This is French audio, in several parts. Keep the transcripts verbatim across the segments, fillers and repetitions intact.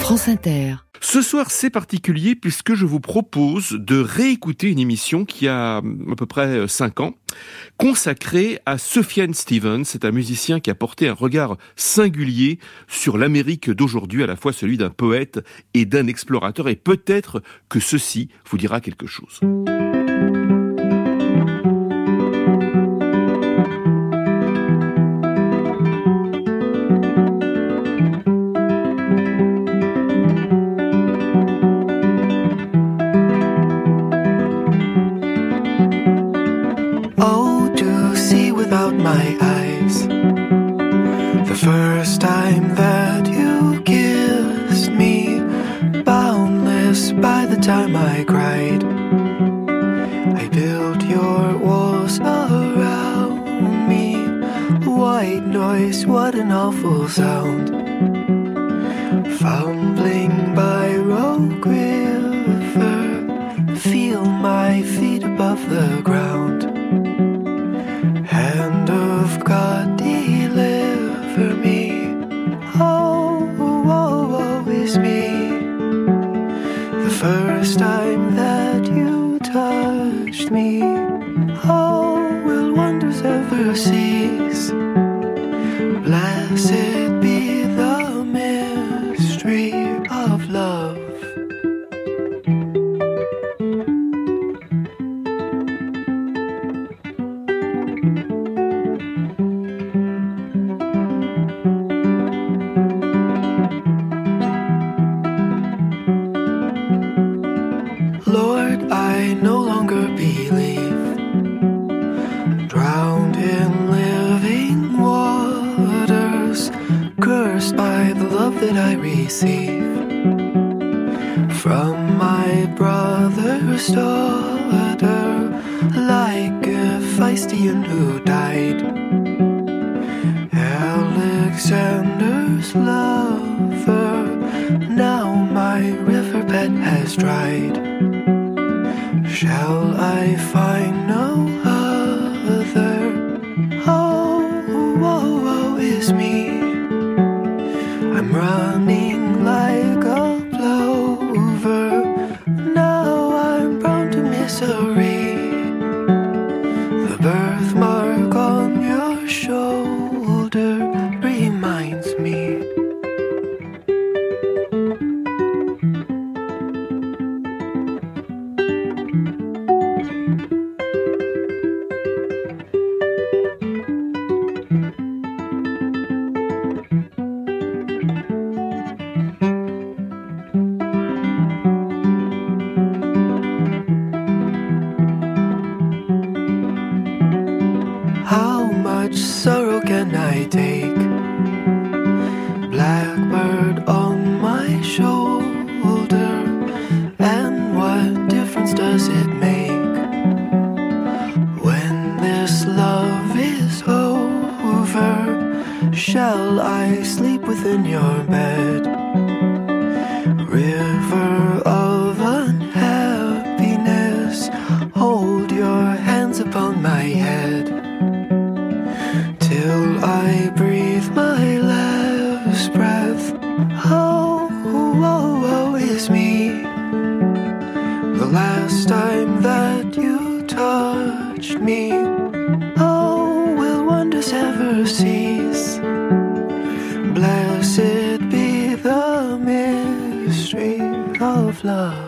France Inter. Ce soir, c'est particulier puisque je vous propose de réécouter une émission qui a à peu près cinq ans, consacrée à Sufjan Stevens. C'est un musicien qui a porté un regard singulier sur l'Amérique d'aujourd'hui, à la fois celui d'un poète et d'un explorateur. Et peut-être que ceci vous dira quelque chose. My eyes, the first time that you kissed me, boundless by the time I cried. I built your walls around me, white noise, what an awful sound. Fumbling by Rogue River, feel my feet above the ground. Hand of God, deliver me. Oh, woe, woe is me. The first time that you touched me, oh, will wonders ever cease? Blessed be the mystery of love. From my brother's daughter, like a Philistine who died. Alexander's lover, now my riverbed has dried. Shall I find no other? Oh, woe, woe is me. I'm running like a plover, now I'm prone to misery. The birthmark on your shoulder reminds me. Sorrow can I take? Blackbird on my shoulder, and what difference does it make when this love is over? Shall I sleep within your bed? River of unhappiness, hold your hands upon my head. Till I breathe my last breath. Oh, woe, woe is me. The last time that you touched me, oh, will wonders ever cease? Blessed be the mystery of love.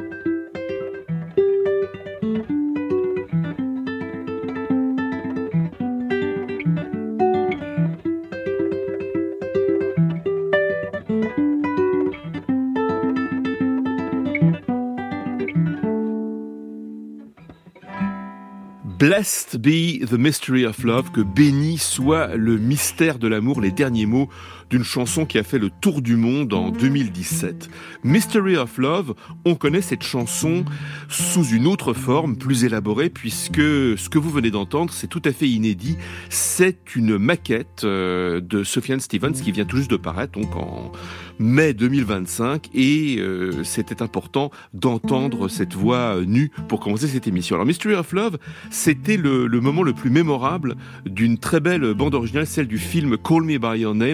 Blessed be the mystery of love, que béni soit le mystère de l'amour, les derniers mots d'une chanson qui a fait le tour du monde en deux mille dix-sept. Mystery of Love, on connaît cette chanson sous une autre forme, plus élaborée, puisque ce que vous venez d'entendre, c'est tout à fait inédit. C'est une maquette euh, de Sufjan Stevens qui vient tout juste de paraître, donc en mai deux mille vingt-cinq, et euh, c'était important d'entendre cette voix nue pour commencer cette émission. Alors Mystery of Love, c'était le, le moment le plus mémorable d'une très belle bande originale, celle du film Call Me By Your Name de l'italien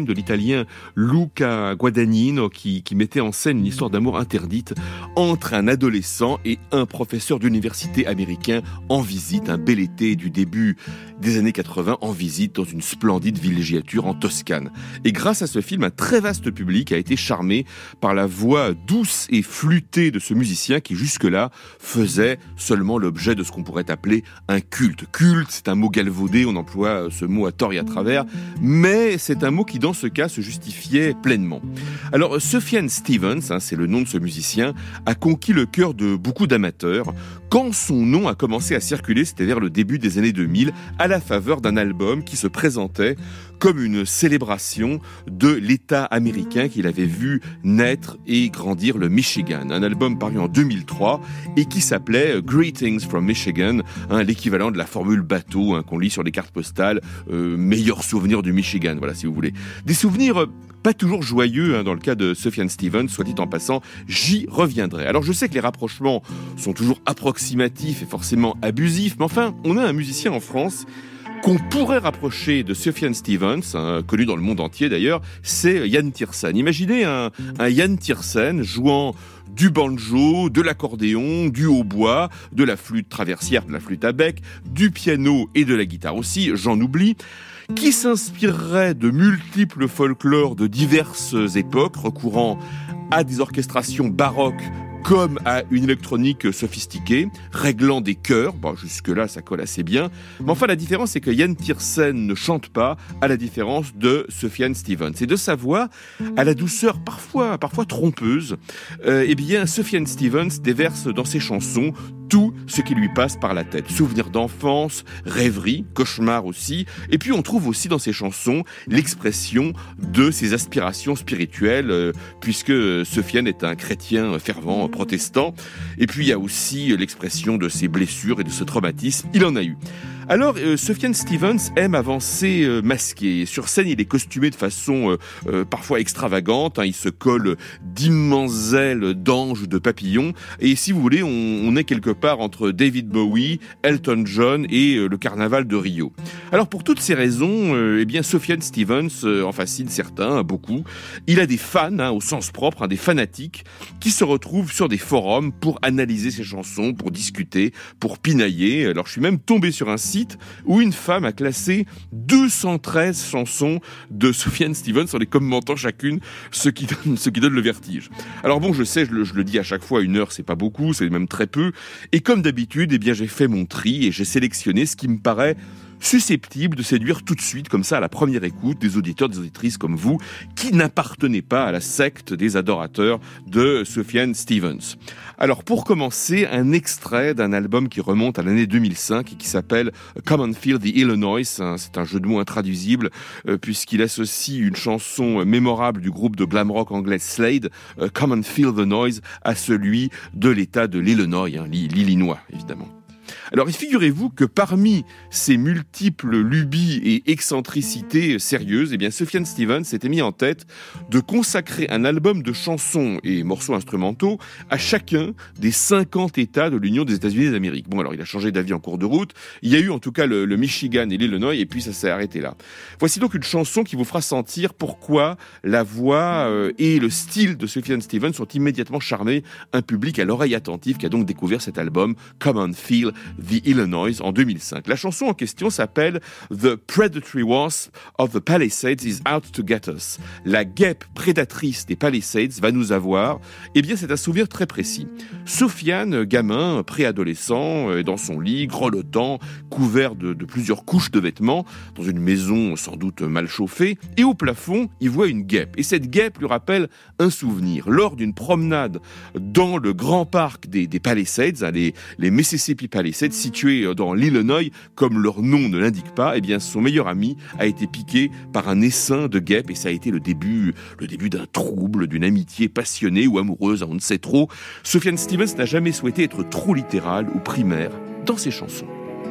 italien Luca Guadagnino qui, qui mettait en scène une histoire d'amour interdite entre un adolescent et un professeur d'université américain en visite, un bel été du début des années quatre-vingts, en visite dans une splendide villégiature en Toscane. Et grâce à ce film, un très vaste public a été charmé par la voix douce et flûtée de ce musicien qui jusque-là faisait seulement l'objet de ce qu'on pourrait appeler un culte. Culte, c'est un mot galvaudé, on emploie ce mot à tort et à travers, mais c'est un mot qui dans ce cas se justifiait pleinement. Alors Sufjan Stevens, hein, c'est le nom de ce musicien, a conquis le cœur de beaucoup d'amateurs quand son nom a commencé à circuler, c'était vers le début des années deux mille, à la faveur d'un album qui se présentait comme une célébration de l'État américain qu'il avait vu naître et grandir, le Michigan. Un album paru en deux mille trois et qui s'appelait Greetings from Michigan, hein, l'équivalent de la formule bateau, hein, qu'on lit sur les cartes postales, euh, meilleurs souvenirs du Michigan, voilà, si vous voulez. Des souvenirs euh, pas toujours joyeux, hein, dans le cas de Sufjan Stevens, soit dit en passant, j'y reviendrai. Alors je sais que les rapprochements sont toujours approximatifs et forcément abusifs, mais enfin, on a un musicien en France qu'on pourrait rapprocher de Sufjan Stevens, hein, connu dans le monde entier d'ailleurs, c'est Yann Tiersen. Imaginez un, un Yann Tiersen jouant du banjo, de l'accordéon, du hautbois, de la flûte traversière, de la flûte à bec, du piano et de la guitare aussi, j'en oublie, qui s'inspirerait de multiples folklores de diverses époques, recourant à des orchestrations baroques comme à une électronique sophistiquée, réglant des chœurs. Bon, jusque-là, ça colle assez bien. Mais enfin, la différence, c'est que Yann Tiersen ne chante pas, à la différence de Sufjan Stevens. Et de sa voix, à la douceur parfois, parfois trompeuse, euh, eh bien, Sufjan Stevens déverse dans ses chansons tout ce qui lui passe par la tête. Souvenirs d'enfance, rêveries, cauchemars aussi. Et puis, on trouve aussi dans ses chansons l'expression de ses aspirations spirituelles, euh, puisque Sufjan est un chrétien fervent, protestant. Et puis, il y a aussi l'expression de ses blessures et de ce traumatisme. Il en a eu. Alors, euh, Sufjan Stevens aime avancer euh, masqué. Sur scène, il est costumé de façon euh, euh, parfois extravagante. Hein, il se colle d'immenses ailes d'anges, de papillons. Et si vous voulez, on, on est quelque part entre David Bowie, Elton John et euh, le carnaval de Rio. Alors, pour toutes ces raisons, euh, eh bien, Sufjan Stevens euh, en fascine certains, beaucoup. Il a des fans, hein, au sens propre, hein, des fanatiques, qui se retrouvent sur des forums pour analyser ses chansons, pour discuter, pour pinailler. Alors, je suis même tombé sur un site où une femme a classé deux cent treize chansons de Sufjan Stevens en les commentant chacune, ce qui donne, ce qui donne le vertige. Alors bon, je sais, je le, je le dis à chaque fois, une heure c'est pas beaucoup, c'est même très peu. Et comme d'habitude, eh bien j'ai fait mon tri et j'ai sélectionné ce qui me paraît susceptible de séduire tout de suite, comme ça, à la première écoute, des auditeurs, des auditrices comme vous, qui n'appartenaient pas à la secte des adorateurs de Sufjan Stevens. Alors, pour commencer, un extrait d'un album qui remonte à l'année deux mille cinq et qui s'appelle Come and Feel the Illinois. C'est un jeu de mots intraduisible, euh, puisqu'il associe une chanson mémorable du groupe de glam rock anglais Slade, euh, Come and Feel the Noise, à celui de l'État de l'Illinois, hein, l'Illinois, évidemment. Alors, figurez-vous que parmi ces multiples lubies et excentricités sérieuses, eh bien, Sufjan Stevens s'était mis en tête de consacrer un album de chansons et morceaux instrumentaux à chacun des cinquante États de l'Union des États-Unis d'Amérique. Bon, alors, il a changé d'avis en cours de route. Il y a eu, en tout cas, le, le Michigan et l'Illinois, et puis ça s'est arrêté là. Voici donc une chanson qui vous fera sentir pourquoi la voix euh, et le style de Sufjan Stevens sont immédiatement charmés un public à l'oreille attentive qui a donc découvert cet album, Come and Feel the Illinois, en deux mille cinq. La chanson en question s'appelle The Predatory Wasp of the Palisades is out to get us. La guêpe prédatrice des Palisades va nous avoir. Eh bien, c'est un souvenir très précis. Sufjan, gamin, préadolescent, dans son lit, grelottant, couvert de, de plusieurs couches de vêtements, dans une maison sans doute mal chauffée, et au plafond, il voit une guêpe. Et cette guêpe lui rappelle un souvenir. Lors d'une promenade dans le grand parc des, des Palisades, les, les Mississippi Palisades, situés dans l'Illinois, comme leur nom ne l'indique pas, eh bien son meilleur ami a été piqué par un essaim de guêpes et ça a été le début, le début d'un trouble, d'une amitié passionnée ou amoureuse, on ne sait trop. Sufjan Stevens n'a jamais souhaité être trop littéral ou primaire dans ses chansons.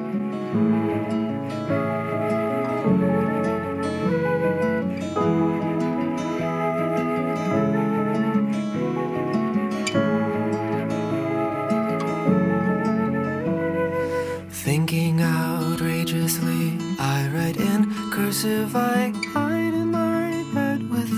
Thinking outrageously, I write in cursive, I hide in my bed with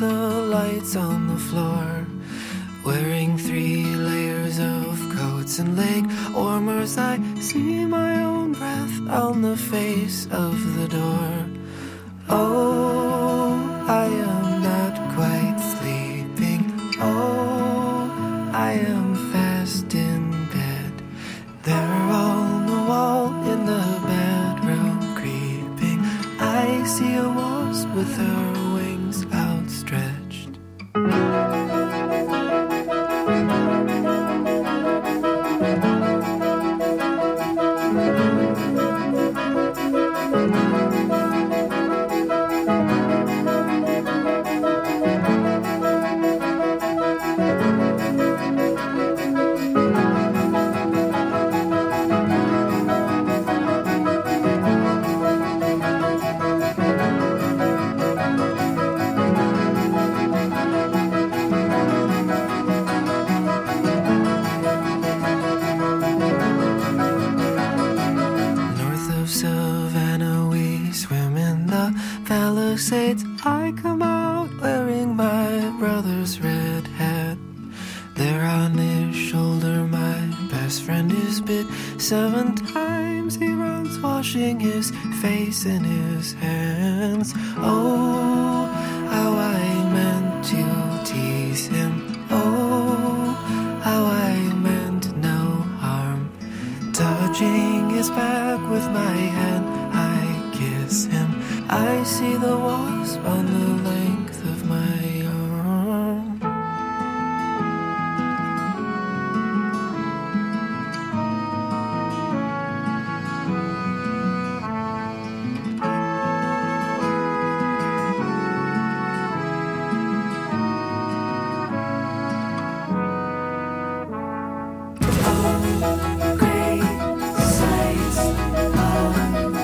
Hudson Lake or Mersey, see my own breath on the face of the door. Oh, I am not quite sleeping. Oh, I am fast in bed. They're on the wall in the bedroom creeping. I see a wasp with her wings outstretched. I come out wearing my brother's red hat. There on his shoulder my best friend is bit. Seven times he runs washing his face in his hands. Oh, how I meant to tease him. Oh, how I meant no harm. Touching his back with my hand, I kiss him. I see the wasp on the length of my arm. Oh, great sights of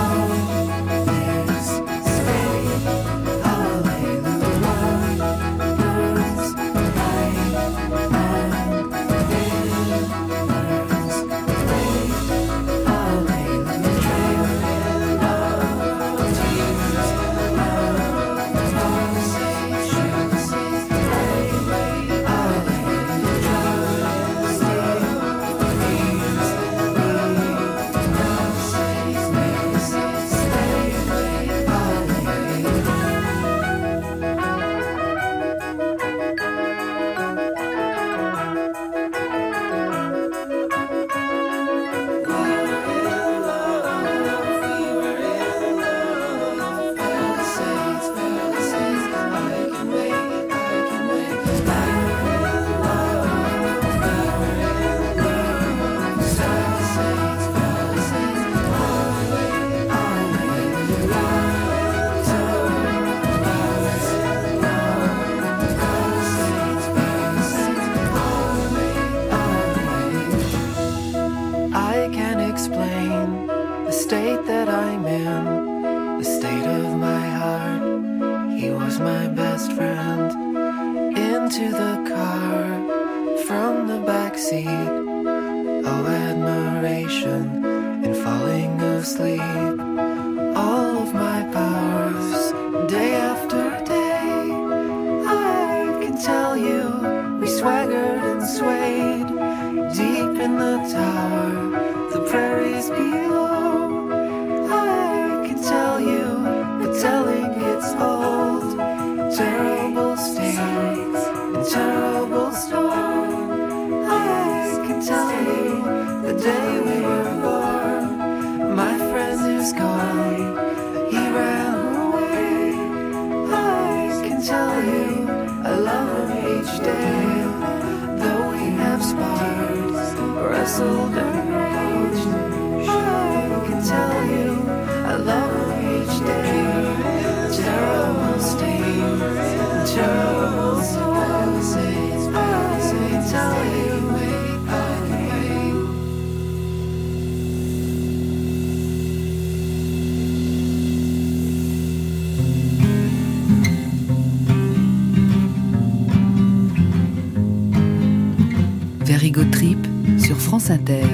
Verigo Trip sur France Inter.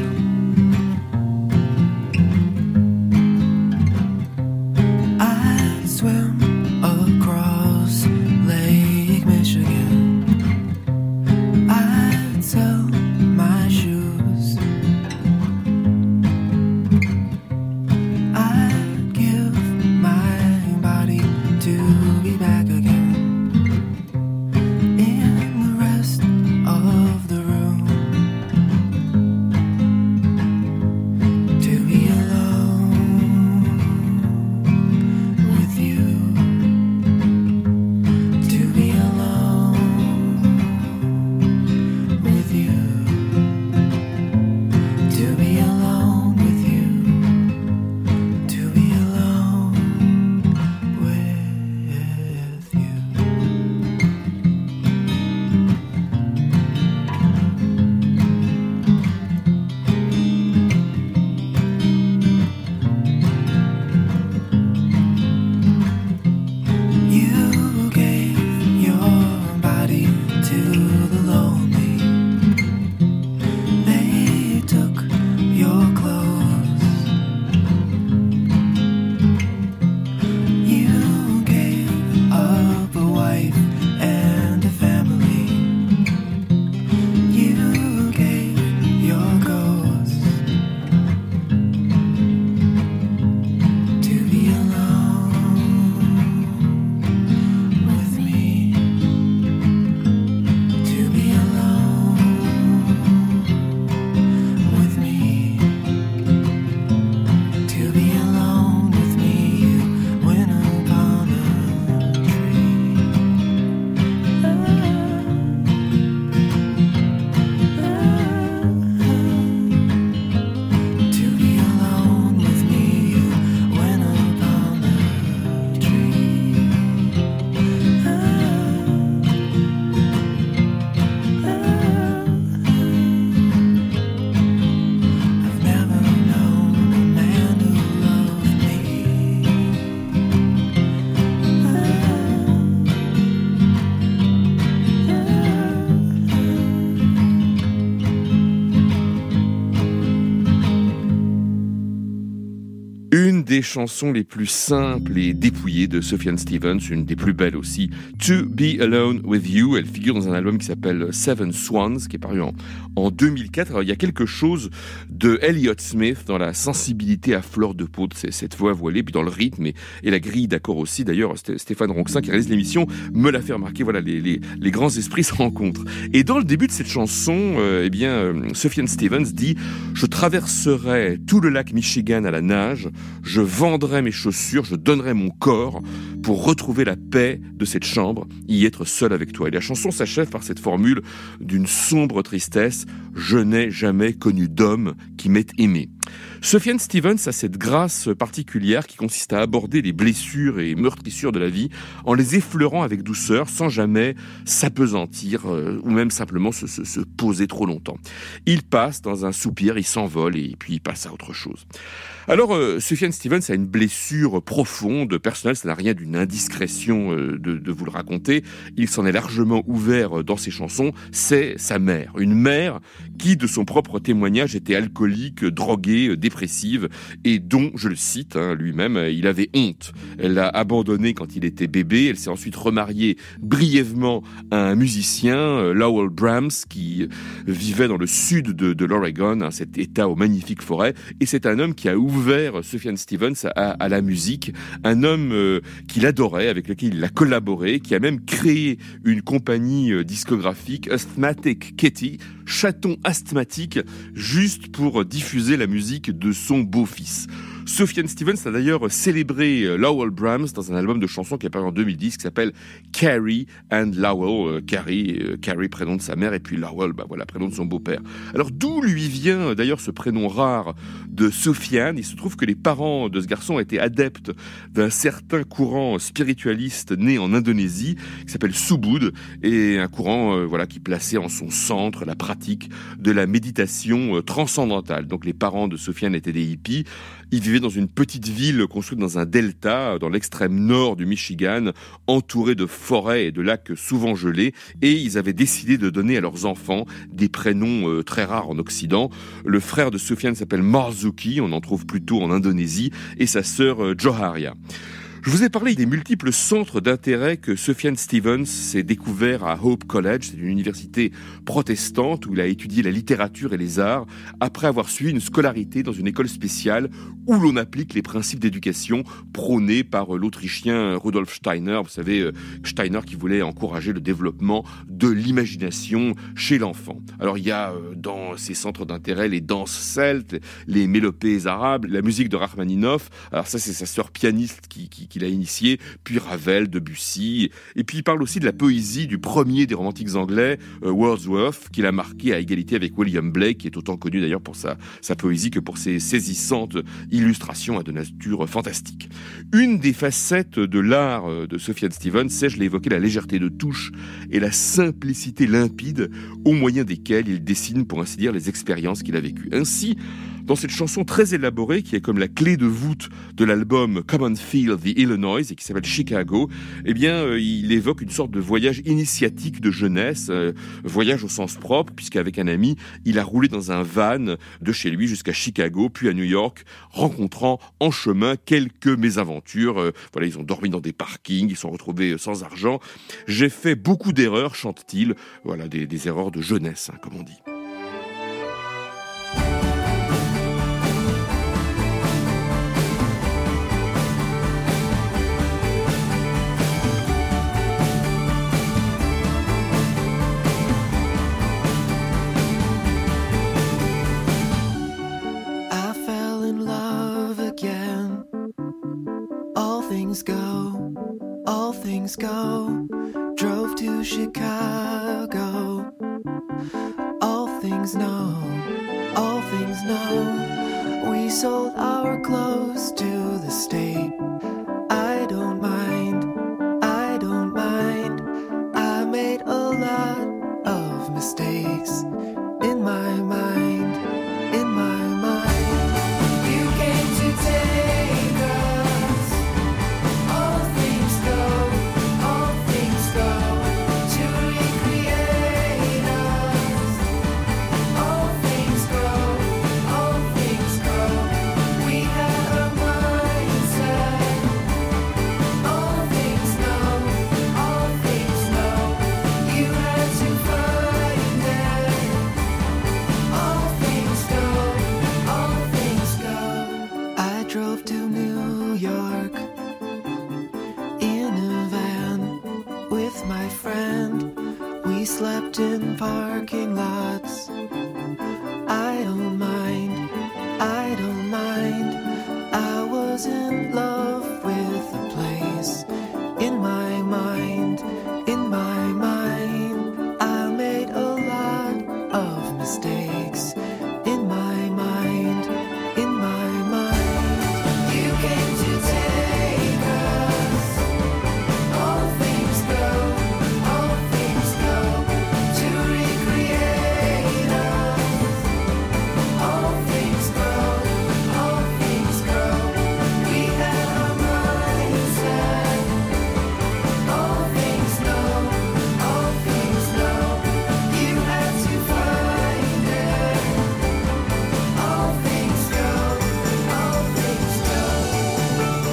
I swim across Lake Michigan. I sell my shoes des chansons les plus simples et dépouillées de Sufjan Stevens, une des plus belles aussi, To Be Alone With You. Elle figure dans un album qui s'appelle Seven Swans, qui est paru en, en deux mille quatre. Alors, il y a quelque chose de Elliott Smith dans la sensibilité à fleur de peau de cette voix voilée, puis dans le rythme et, et la grille d'accords aussi. D'ailleurs, Stéphane Ronxin, qui réalise l'émission, me l'a fait remarquer. Voilà, les, les, les grands esprits se rencontrent. Et dans le début de cette chanson, euh, eh bien, euh, Sufjan Stevens dit « Je traverserai tout le lac Michigan à la nage, je vendrai mes chaussures, je donnerai mon corps pour retrouver la paix de cette chambre, y être seul avec toi. » Et la chanson s'achève par cette formule d'une sombre tristesse « Je n'ai jamais connu d'homme qui m'ait aimé ». Sufjan Stevens a cette grâce particulière qui consiste à aborder les blessures et meurtrissures de la vie en les effleurant avec douceur, sans jamais s'apesantir euh, ou même simplement se, se, se poser trop longtemps. Il passe dans un soupir, il s'envole et puis il passe à autre chose. Alors, euh, Sufjan Stevens a une blessure profonde, personnelle, ça n'a rien d'une indiscrétion euh, de, de vous le raconter. Il s'en est largement ouvert dans ses chansons. C'est sa mère, une mère qui, de son propre témoignage, était alcoolique, droguée, dépressive et dont, je le cite hein, lui-même, il avait honte. Elle l'a abandonné quand il était bébé. Elle s'est ensuite remariée brièvement à un musicien, euh, Lowell Brahms, qui vivait dans le sud de, de l'Oregon, hein, cet état aux magnifiques forêts. Et c'est un homme qui a ouvert ouvert Sufjan Stevens à, à la musique, un homme euh, qu'il adorait, avec lequel il a collaboré, qui a même créé une compagnie euh, discographique, Asthmatic Kitty, chaton asthmatique, juste pour diffuser la musique de son beau-fils. Sufjan Stevens a d'ailleurs célébré Lowell Brahms dans un album de chansons qui est paru en deux mille dix qui s'appelle Carrie and Lowell. Euh, Carrie, euh, Carrie, prénom de sa mère, et puis Lowell, bah voilà, prénom de son beau-père. Alors d'où lui vient d'ailleurs ce prénom rare de Sufjan? Il se trouve que les parents de ce garçon étaient adeptes d'un certain courant spiritualiste né en Indonésie qui s'appelle Subud, et un courant euh, voilà qui plaçait en son centre la pratique de la méditation euh, transcendantale. Donc les parents de Sufjan étaient des hippies. Ils vivaient dans une petite ville construite dans un delta, dans l'extrême nord du Michigan, entourée de forêts et de lacs souvent gelés, et ils avaient décidé de donner à leurs enfants des prénoms euh, très rares en Occident. Le frère de Sufjan s'appelle Marzuki, on en trouve plutôt en Indonésie, et sa sœur euh, Joharia. Je vous ai parlé des multiples centres d'intérêt que Sufjan Stevens s'est découvert à Hope College. C'est une université protestante où il a étudié la littérature et les arts après avoir suivi une scolarité dans une école spéciale où l'on applique les principes d'éducation prônés par l'Autrichien Rudolf Steiner. Vous savez, Steiner qui voulait encourager le développement de l'imagination chez l'enfant. Alors il y a dans ces centres d'intérêt les danses celtes, les mélopées arabes, la musique de Rachmaninoff. Alors ça, c'est sa sœur pianiste qui, qui qu'il a initié, puis Ravel, Debussy, et puis il parle aussi de la poésie du premier des romantiques anglais, euh, Wordsworth, qu'il a marqué à égalité avec William Blake, qui est autant connu d'ailleurs pour sa, sa poésie que pour ses saisissantes illustrations à de nature fantastique. Une des facettes de l'art de Sufjan Stevens, c'est, je l'ai évoqué, la légèreté de touche et la simplicité limpide au moyen desquelles il dessine, pour ainsi dire, les expériences qu'il a vécues. Ainsi, dans cette chanson très élaborée qui est comme la clé de voûte de l'album Come on Feel the Illinois et qui s'appelle Chicago, eh bien, euh, il évoque une sorte de voyage initiatique de jeunesse, euh, voyage au sens propre, puisqu'avec un ami, il a roulé dans un van de chez lui jusqu'à Chicago, puis à New York, rencontrant en chemin quelques mésaventures. Euh, voilà, ils ont dormi dans des parkings, ils se sont retrouvés sans argent. J'ai fait beaucoup d'erreurs, chante-t-il. Voilà, des, des erreurs de jeunesse, hein, comme on dit. Go, all things go, drove to Chicago, all things know, all things know, we sold our clothes to the state, I don't mind, I don't mind, I made a lot of mistakes, in my mind, in my mind, you came to take us. All things go, all things go, to recreate us. All things go, all things go, we had our mind. parking lots. I don't mind, I don't mind. I was in love with the place. In my mind, in my mind, I made a lot of mistakes. In my mind, in my mind, you came to take us. All things go, all things go, to recreate us. All things go, all things go, we had our mindset. All things know, all things know, you had to find it. All things go, all things go.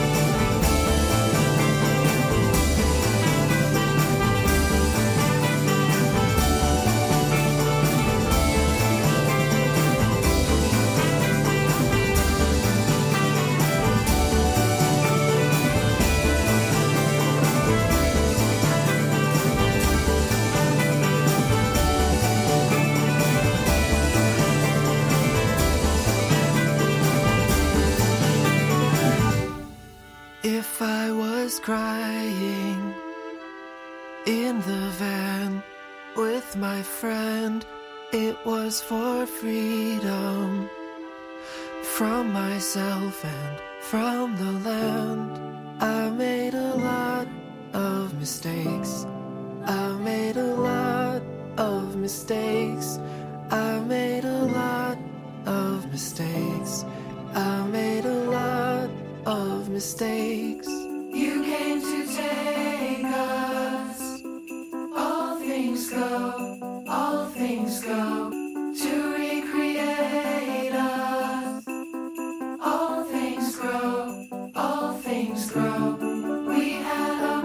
If I was crying in the van with my friend, it was for freedom from myself and from the land. I made a lot of mistakes. I made a lot of mistakes. I made a lot of mistakes. I made a lot of mistakes. You came to take us. All things go, all things go, to recreate us. All things grow, all things grow, we had a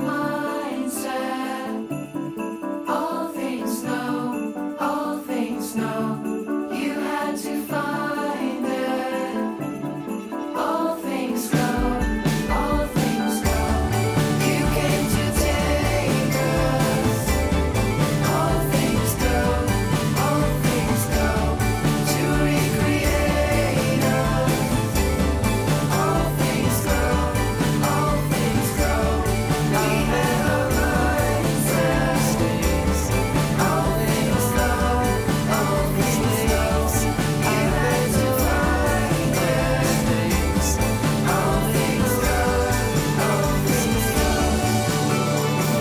mindset. All things know, all things know, you had to find it. All things go, all things go, you came to take us. All things go, all things go, to recreate us. All things go, all things go, we had our mindset. All things go, all things go, you had to find it. All things go, all things go.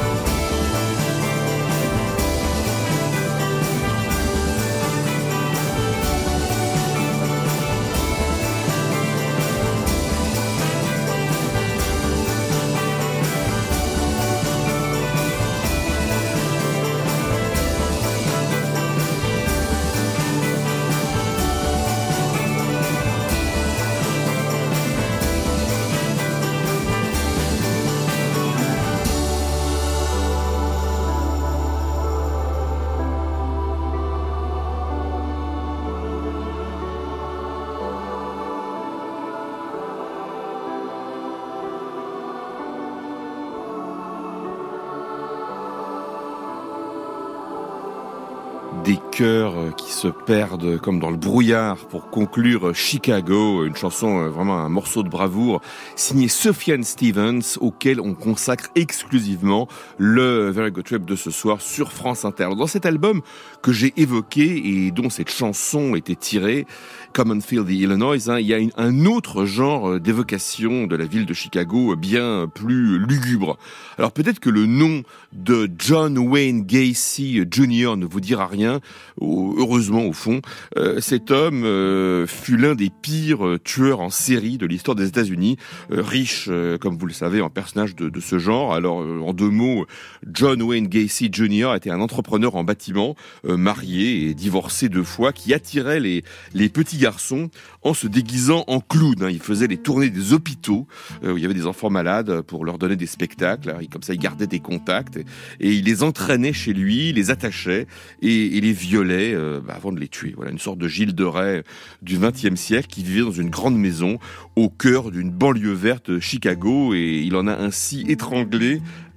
Des chœurs qui se perdent comme dans le brouillard pour conclure Chicago, une chanson, vraiment un morceau de bravoure, signé Sufjan Stevens, auquel on consacre exclusivement le Very Good Trip de ce soir sur France Inter. Dans cet album que j'ai évoqué et dont cette chanson était tirée, Common Field, Illinois, hein, il y a une, un autre genre d'évocation de la ville de Chicago bien plus lugubre. Alors peut-être que le nom de John Wayne Gacy Junior ne vous dira rien, heureusement au fond. Euh, cet homme euh, fut l'un des pires tueurs en série de l'histoire des États-Unis, euh, riche, euh, comme vous le savez, en personnage de, de ce genre. Alors euh, en deux mots, John Wayne Gacy Junior était un entrepreneur en bâtiment, euh, marié et divorcé deux fois, qui attirait les, les petits garçons en se déguisant en clown. Hein. Il faisait les tournées des hôpitaux euh, où il y avait des enfants malades pour leur donner des spectacles. Alors, comme ça, il gardait des contacts et, et il les entraînait chez lui, il les attachait et, et les violait euh, bah, avant de les tuer. Voilà, une sorte de Gilles de Rais du vingtième siècle qui vivait dans une grande maison au cœur d'une banlieue verte de Chicago, et il en a ainsi étranglé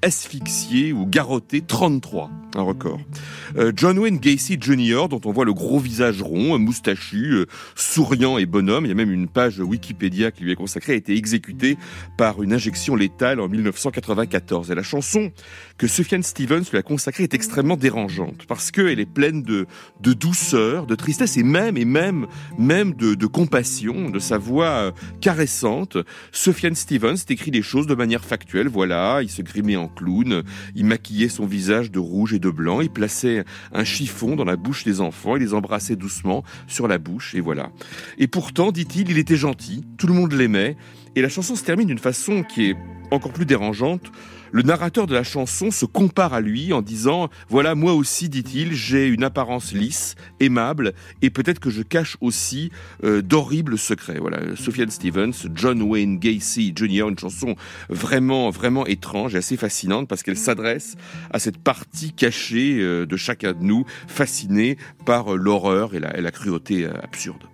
asphyxié ou garrotté trente-trois, un record. Euh, John Wayne Gacy Junior, dont on voit le gros visage rond, moustachu, euh, souriant et bonhomme, il y a même une page Wikipédia qui lui est consacrée, a été exécuté par une injection létale en dix-neuf cent quatre-vingt-quatorze. Et la chanson que Sufjan Stevens lui a consacrée est extrêmement dérangeante, parce qu'elle est pleine de, de douceur, de tristesse et même, et même, même de, de compassion, de sa voix euh, caressante. Sufjan Stevens écrit des choses de manière factuelle, voilà, il se grimait en clown, il maquillait son visage de rouge et de blanc, il plaçait un chiffon dans la bouche des enfants, il les embrassait doucement sur la bouche, et voilà. Et pourtant, dit-il, il était gentil, tout le monde l'aimait, et la chanson se termine d'une façon qui est encore plus dérangeante. Le narrateur de la chanson se compare à lui en disant « Voilà, moi aussi, dit-il, j'ai une apparence lisse, aimable, et peut-être que je cache aussi euh, d'horribles secrets. » Voilà, Sufjan Stevens, John Wayne Gacy Junior, une chanson vraiment, vraiment étrange et assez fascinante parce qu'elle s'adresse à cette partie cachée euh, de chacun de nous, fascinée par euh, l'horreur et la, et la cruauté euh, absurde.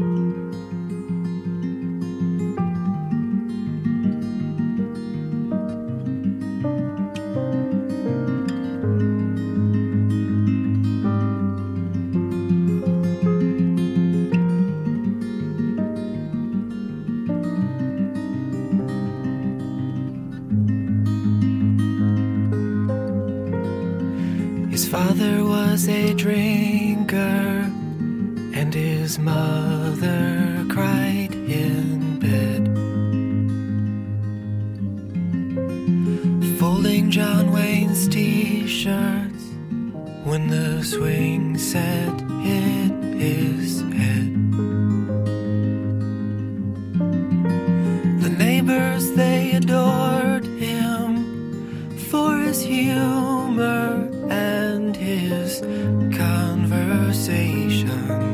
His father was a drinker, and his mother cried in bed. Folding John Wayne's t-shirts when the swing set hit his head. The neighbors, they adored him for his humor and his conversation.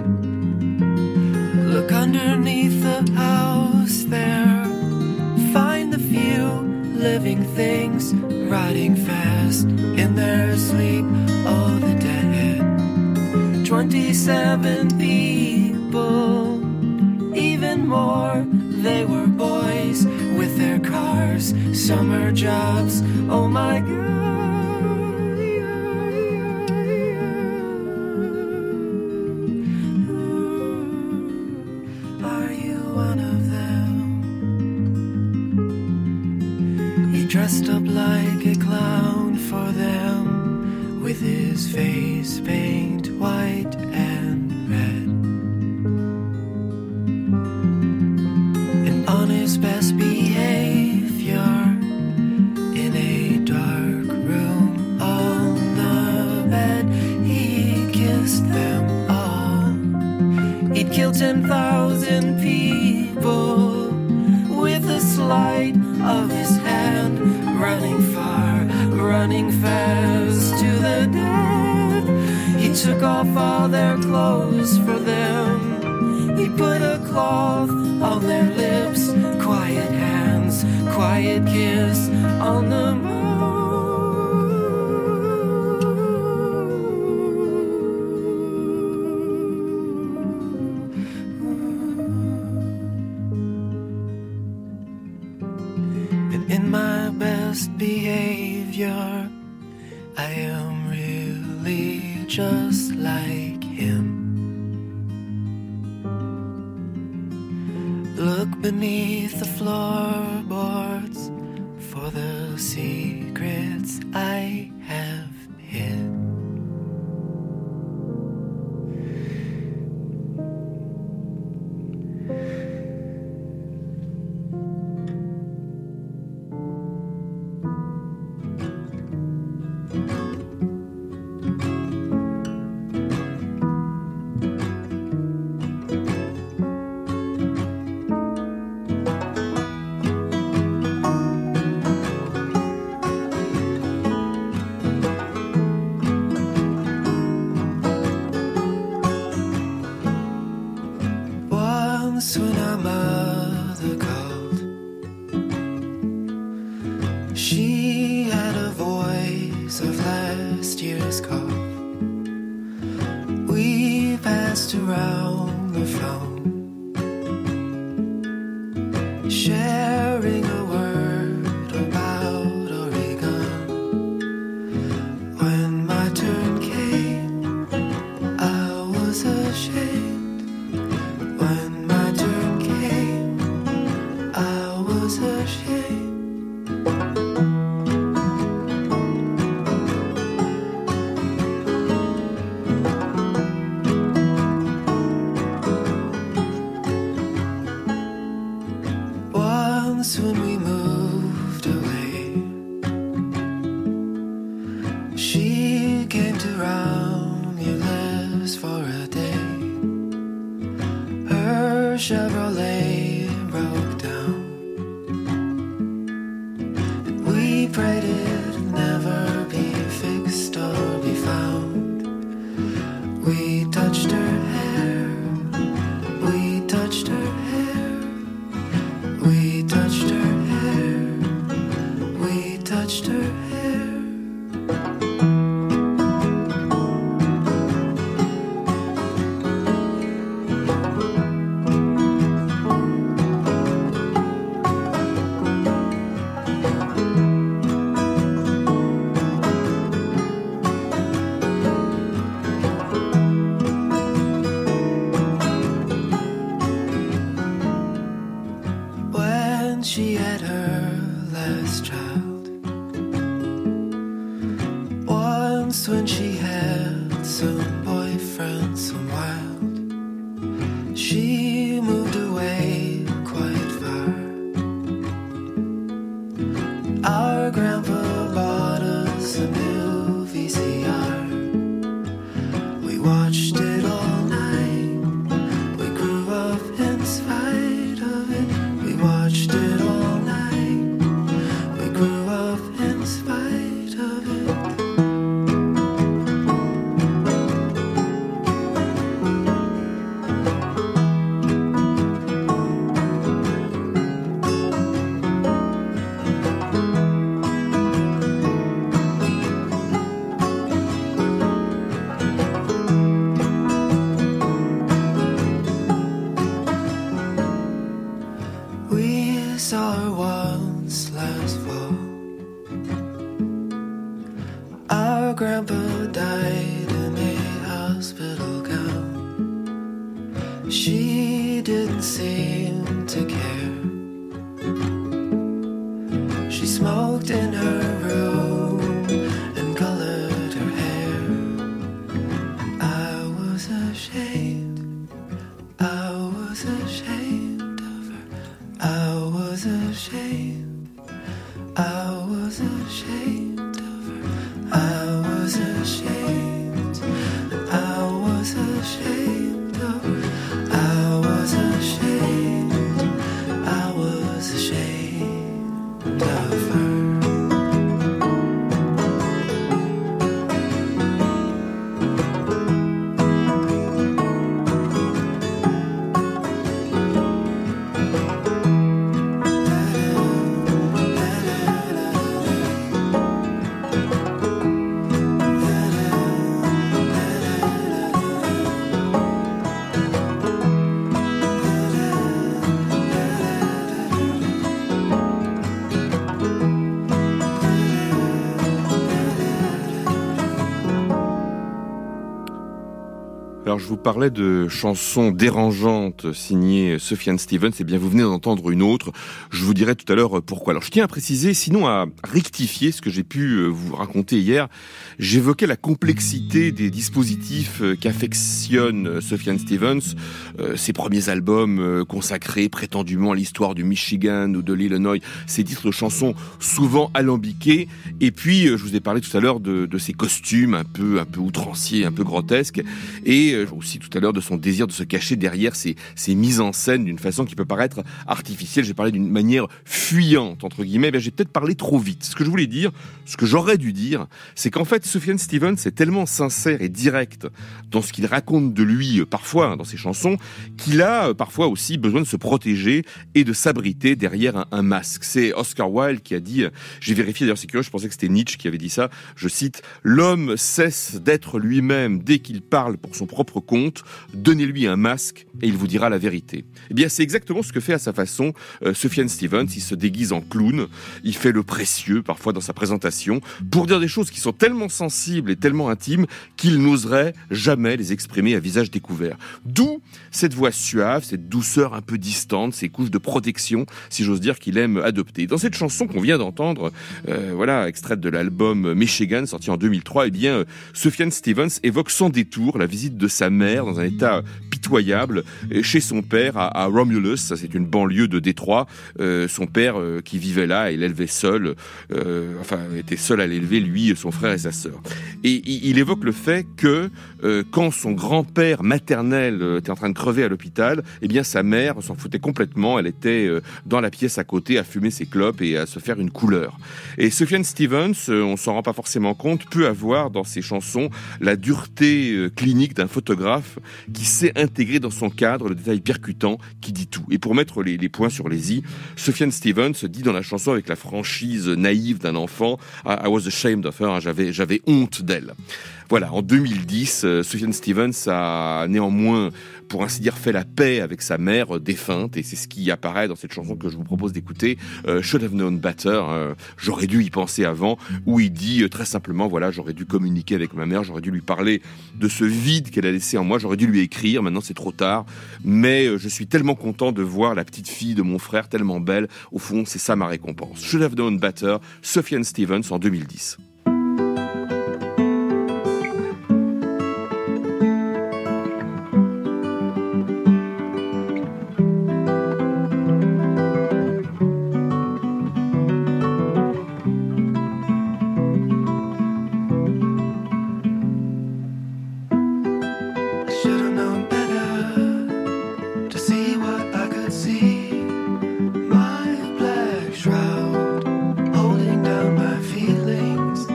Look underneath the house there, find the few living things riding fast in their sleep. Oh, the dead. Twenty-seven people, even more. They were boys with their cars, summer jobs. Oh my God. Dressed up like a clown for them, with his face paint white and red. And on his best behavior, in a dark room on the bed, he kissed them all. He'd killed ten thousand people with a sleight of his hand, running far, running fast to the dead. He took off all their clothes for them. He put a cloth on their lips, quiet hands, quiet kiss on the mouth. In my best behavior, I am really just like him. Look beneath the floorboards for the secrets I have hid. Once when our mother called, she had a voice of last year's cough. We passed around the phone, sharing a word about Oregon. Chevrolet broke down. We prayed it'd never be fixed or be found. We touched her hair, we touched her hair, we touched her hair, we touched her hair. She had her last child. Once when she had some boyfriend, some wild, she moved away quite far. Our grandpa bought us a new V C R. We watched it all night. We grew up in spite of it. We watched it. Saw her once last fall. Our grandpa died in a hospital gown. She didn't seem to care. She smoked in her room and colored her hair. And I was ashamed, I was ashamed of her. I was ashamed, I was ashamed of her. I was ashamed, I was ashamed of her. I was ashamed, I was ashamed of her. Alors je vous parlais de chansons dérangeantes signées Sufjan Stevens, et bien vous venez d'entendre une autre. Je vous dirai tout à l'heure pourquoi. Alors je tiens à préciser, sinon à rectifier ce que j'ai pu vous raconter hier. J'évoquais la complexité des dispositifs qu'affectionne Sufjan Stevens, euh, ses premiers albums consacrés prétendument à l'histoire du Michigan ou de l'Illinois, ses titres de chansons souvent alambiqués, et puis je vous ai parlé tout à l'heure de, de ses costumes un peu, un peu outranciers, un peu grotesques, et aussi tout à l'heure de son désir de se cacher derrière ces, ces mises en scène d'une façon qui peut paraître artificielle. J'ai parlé d'une manière fuyante, entre guillemets. Ben, j'ai peut-être parlé trop vite. Ce que je voulais dire, ce que j'aurais dû dire, c'est qu'en fait, Sufjan Stevens est tellement sincère et direct dans ce qu'il raconte de lui, parfois, dans ses chansons, qu'il a parfois aussi besoin de se protéger et de s'abriter derrière un, un masque. C'est Oscar Wilde qui a dit, j'ai vérifié d'ailleurs, c'est curieux, je pensais que c'était Nietzsche qui avait dit ça, je cite, « L'homme cesse d'être lui-même dès qu'il parle pour son propre compte, donnez-lui un masque et il vous dira la vérité. » Eh bien, c'est exactement ce que fait à sa façon euh, Sufjan Stevens. Il se déguise en clown, il fait le précieux parfois dans sa présentation pour dire des choses qui sont tellement sensibles et tellement intimes qu'il n'oserait jamais les exprimer à visage découvert. D'où cette voix suave, cette douceur un peu distante, ces couches de protection, si j'ose dire, qu'il aime adopter. Dans cette chanson qu'on vient d'entendre, euh, voilà, extraite de l'album Michigan, sorti en deux mille trois, eh bien, euh, Sufjan Stevens évoque sans détour la visite de sa mère dans un état pitoyable pitoyable chez son père à, à Romulus, ça c'est une banlieue de Détroit. Euh, son père euh, qui vivait là, il l'élevait seul, euh, enfin était seul à l'élever, lui, son frère et sa sœur. Et il, il évoque le fait que euh, quand son grand-père maternel euh, était en train de crever à l'hôpital, eh bien sa mère s'en foutait complètement, elle était euh, dans la pièce à côté à fumer ses clopes et à se faire une couleur. Et Sufjan Stevens, euh, on s'en rend pas forcément compte, peut avoir dans ses chansons la dureté euh, clinique d'un photographe qui sait intégrer dans son cadre le détail percutant qui dit tout. Et pour mettre les, les points sur les i, Sufjan Stevens dit dans la chanson avec la franchise naïve d'un enfant, I was ashamed of her, hein, j'avais, j'avais honte d'elle. Voilà, en deux mille dix, euh, Sufjan Stevens a néanmoins, pour ainsi dire, fait la paix avec sa mère euh, défunte, et c'est ce qui apparaît dans cette chanson que je vous propose d'écouter, euh, Should Have Known Better, euh, j'aurais dû y penser avant, où il dit euh, très simplement, voilà, j'aurais dû communiquer avec ma mère, j'aurais dû lui parler de ce vide qu'elle a laissé en moi, j'aurais dû lui écrire, maintenant c'est trop tard, mais euh, je suis tellement content de voir la petite fille de mon frère, tellement belle, au fond, c'est ça ma récompense. Should Have Known Better, Sufjan Stevens en deux mille dix. Shroud holding down my feelings.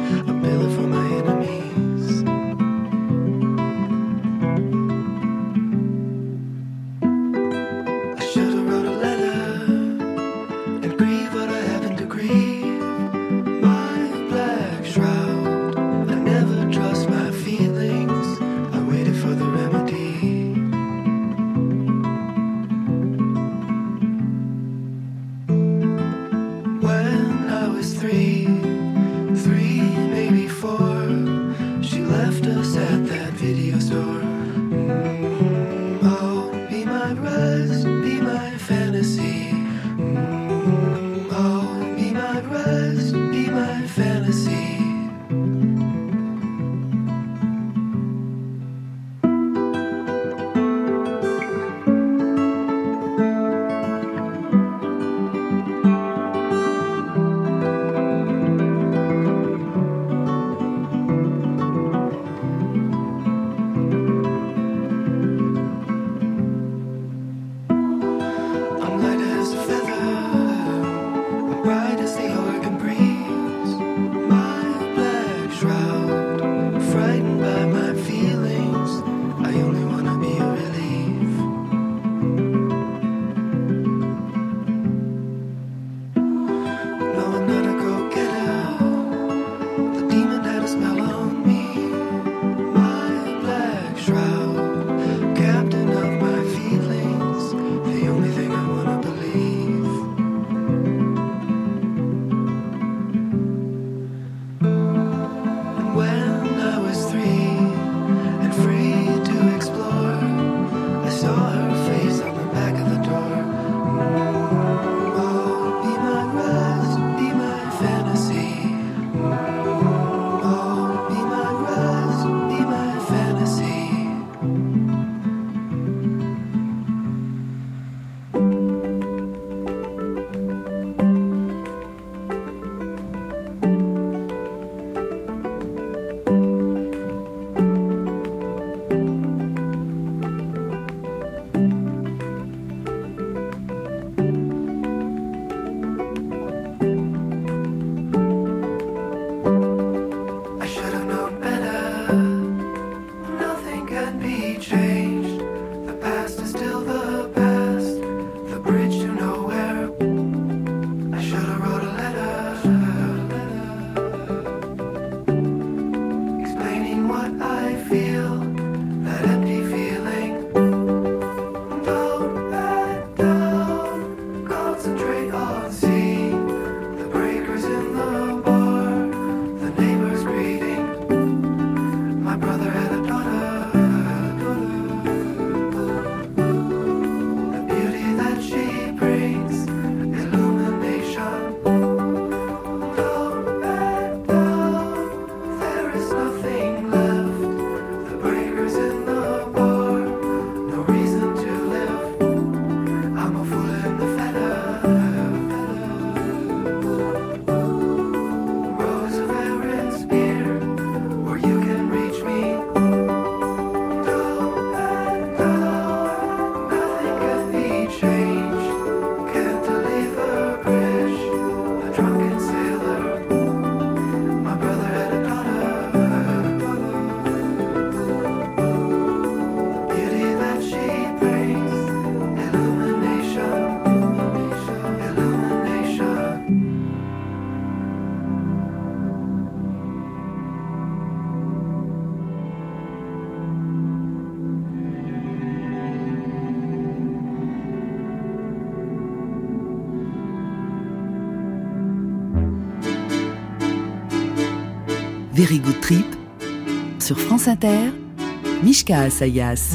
Very Good Trip sur France Inter, Mishka Assayas.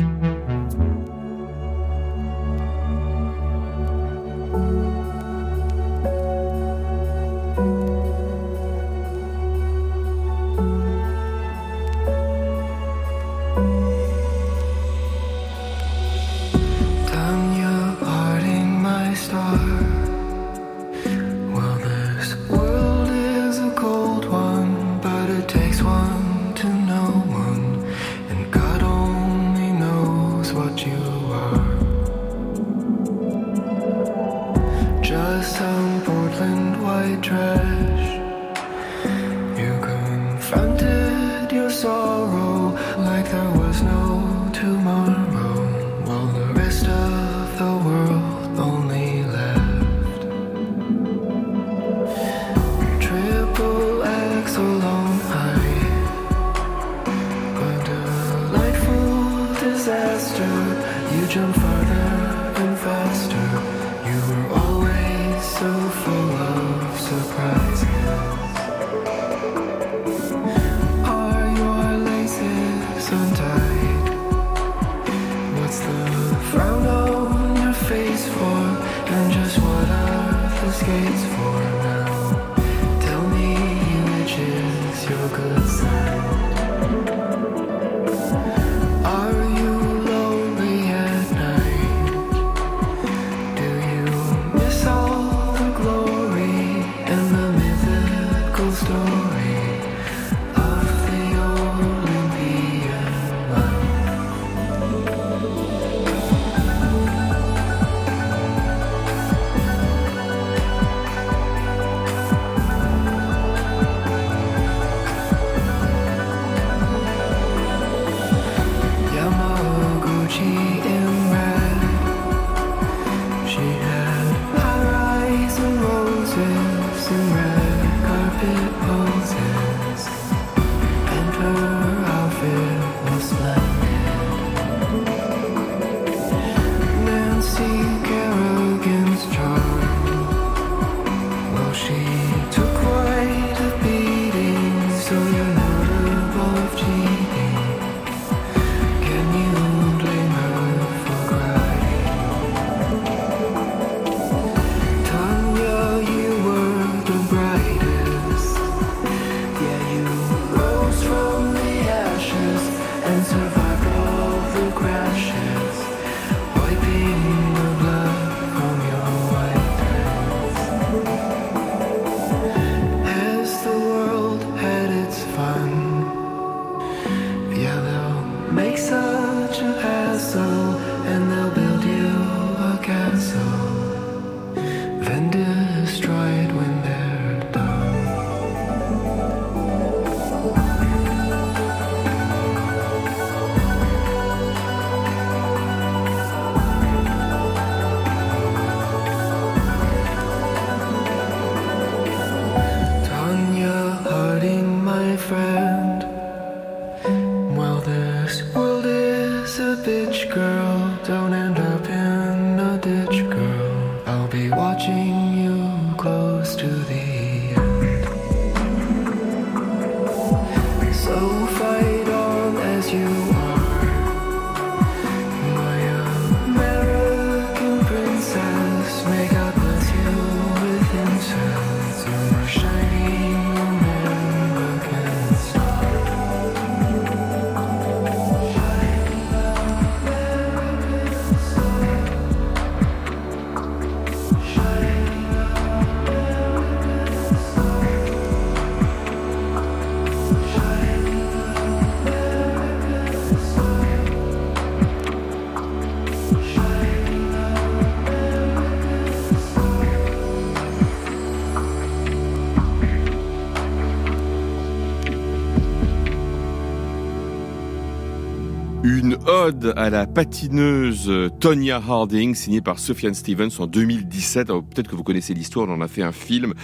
Une ode à la patineuse Tonya Harding, signée par Sufjan Stevens en deux mille dix-sept. Alors, peut-être que vous connaissez l'histoire, on en a fait un film.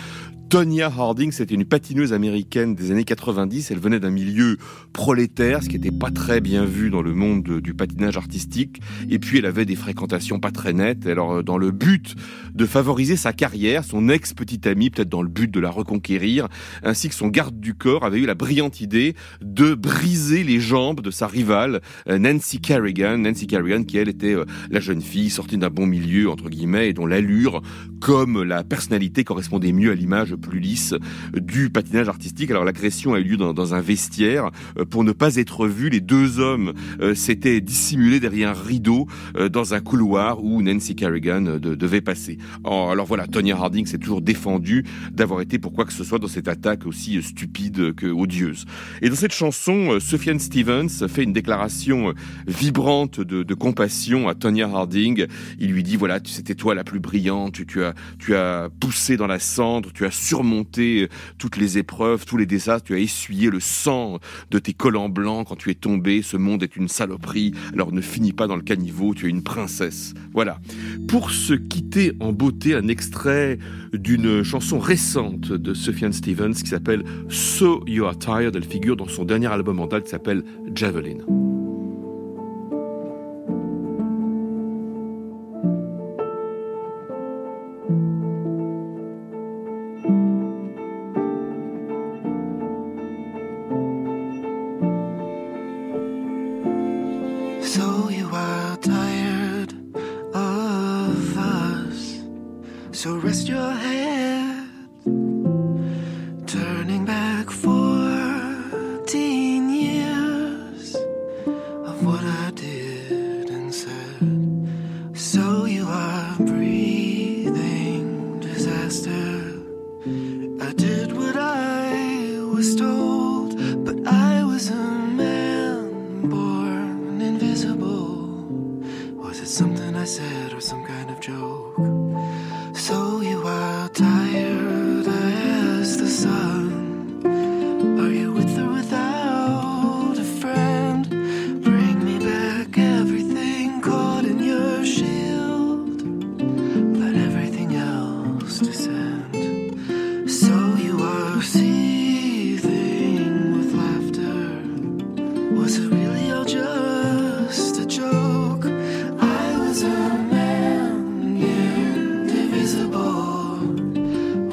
Tonya Harding, c'était une patineuse américaine des années quatre-vingt-dix. Elle venait d'un milieu prolétaire, ce qui n'était pas très bien vu dans le monde de, du patinage artistique. Et puis, elle avait des fréquentations pas très nettes. Alors, dans le but de favoriser sa carrière, son ex-petite amie, peut-être dans le but de la reconquérir, ainsi que son garde du corps, avait eu la brillante idée de briser les jambes de sa rivale, Nancy Kerrigan. Nancy Kerrigan, qui elle était la jeune fille sortie d'un bon milieu, entre guillemets, et dont l'allure, comme la personnalité, correspondait mieux à l'image plus lisse du patinage artistique. Alors l'agression a eu lieu dans, dans un vestiaire. Euh, pour ne pas être vus, les deux hommes euh, s'étaient dissimulés derrière un rideau euh, dans un couloir où Nancy Kerrigan euh, de, devait passer. Alors, alors voilà, Tonya Harding s'est toujours défendue d'avoir été pour quoi que ce soit dans cette attaque aussi euh, stupide que odieuse. Et dans cette chanson, euh, Sufjan Stevens fait une déclaration euh, vibrante de, de compassion à Tonya Harding. Il lui dit, voilà, c'était toi la plus brillante, tu, tu, as, tu as poussé dans la cendre, tu as surmonté toutes les épreuves, tous les désastres, tu as essuyé le sang de tes collants blancs quand tu es tombé, ce monde est une saloperie, alors ne finis pas dans le caniveau, tu es une princesse. Voilà. Pour se quitter en beauté, un extrait d'une chanson récente de Sufjan Stevens qui s'appelle So You Are Tired, elle figure dans son dernier album en date qui s'appelle Javelin. So you are tired of us, so rest your head, turning back fourteen years of what I did and said. So you are breathing disaster. I did what I was told, but I was a man born invisible. Was it something I said or some kind of joke? So you are tired, I asked the sun. Are you with or without a friend? Bring me back everything caught in your shield. Let everything else descend. So you are seething with laughter. Was it really all just a joke? I was a man indivisible.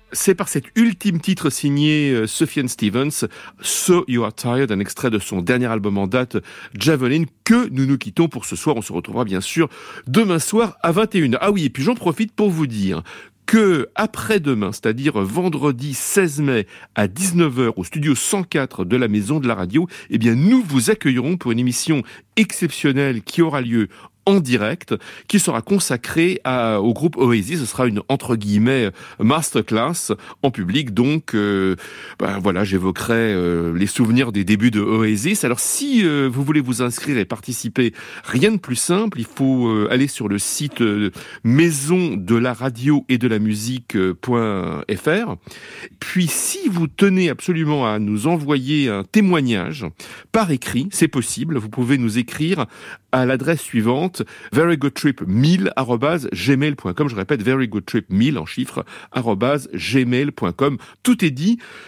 C'est par cet ultime titre signé euh, Sufjan Stevens, So You Are Tired, un extrait de son dernier album en date, Javelin, que nous nous quittons pour ce soir. On se retrouvera bien sûr demain soir à vingt et une heures. Ah oui, et puis j'en profite pour vous dire que après-demain, c'est-à-dire vendredi seize mai à dix-neuf heures au studio cent quatre de la Maison de la Radio, eh bien nous vous accueillerons pour une émission exceptionnelle qui aura lieu en direct, qui sera consacré à, au groupe Oasis. Ce sera une, entre guillemets, masterclass en public. Donc, euh, ben voilà, j'évoquerai euh, les souvenirs des débuts de Oasis. Alors, si euh, vous voulez vous inscrire et participer, rien de plus simple. Il faut euh, aller sur le site euh, maison de la radio et de la musique.fr. Puis, si vous tenez absolument à nous envoyer un témoignage par écrit, c'est possible. Vous pouvez nous écrire à l'adresse suivante, verygoodtrip mille arobase gmail point com. Je répète, verygoodtrip mille en chiffres arobase gmail point com. Tout est dit.